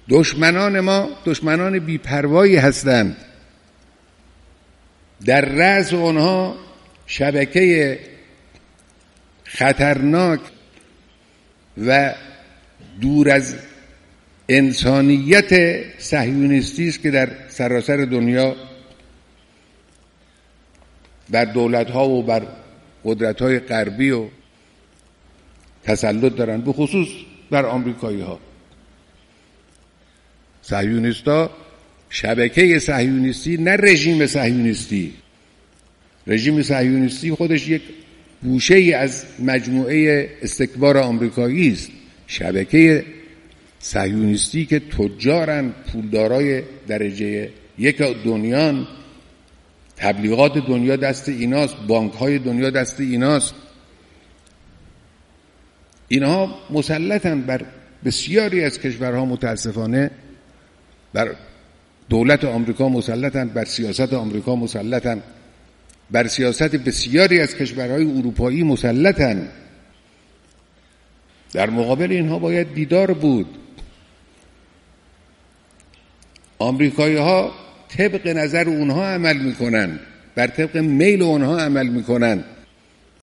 دشمنان ما دشمنان بی‌پروایی هستند. در رأس آنها شبکه خطرناک و دور از انسانیت صهیونیستی است که در سراسر دنیا بر دولت‌ها و بر قدرت‌های غربی و تسلط دارند، به خصوص بر آمریکایی‌ها. صهیونیست‌ها شبکه صهیونیستی، نه رژیم صهیونیستی. رژیم صهیونیستی خودش یک گوشه‌ای از مجموعه استکبار آمریکایی است. شبکه صهیونیستی که تجارن، پولدارای درجه یک دنیان، تبلیغات دنیا دست ایناست، بانک‌های دنیا دست ایناست. اینها مسلطن بر بسیاری از کشورها، متاسفانه بر دولت آمریکا مسلطن، بر سیاست آمریکا مسلطن، بر سیاست بسیاری از کشورهای اروپایی مسلطن. در مقابل اینها باید بیدار بود. آمریکایی‌ها طبق نظر اونها عمل میکنن، بر طبق میل اونها عمل میکنن.